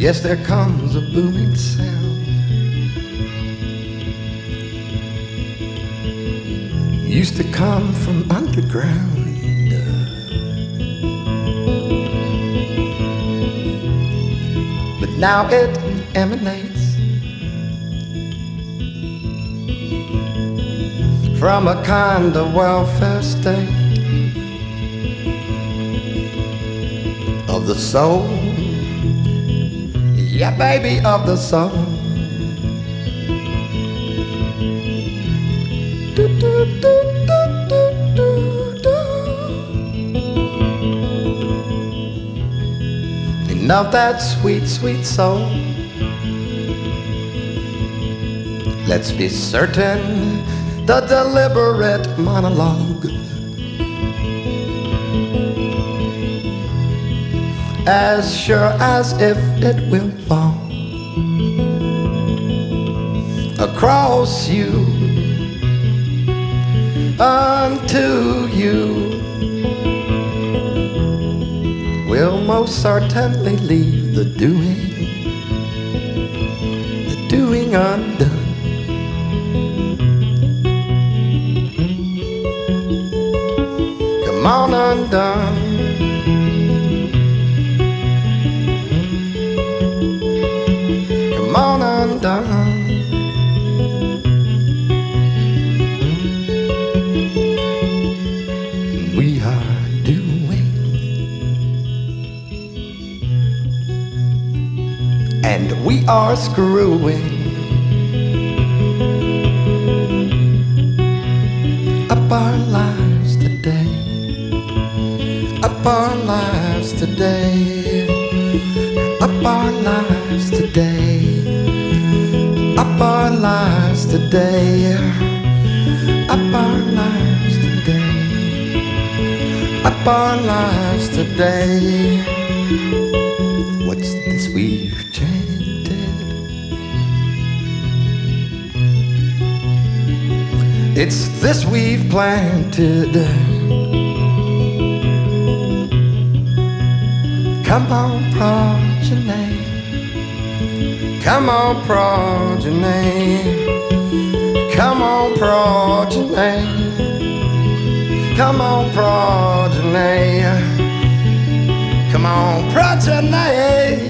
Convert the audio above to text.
Yes, there comes a booming sound. Used to come from underground. But now it emanates from a kind of welfare state of the soul. Yeah, baby, of the soul. Do, do, do, do, do, do, do. Enough that sweet, sweet soul. Let's be certain the deliberate monologue, as sure as if it will fall across you unto you, will most certainly leave the doing undone. Come on undone. Come on undone. We are doing, and we are screwing up our lives today, up our lives today, up our lives today, up our lives today, up our lives today, up our lives today. What's this we've chanted? It's this we've planted. Come on, progeny. Come on, progeny. Come on, progeny. Come on, progeny. Come on, progeny.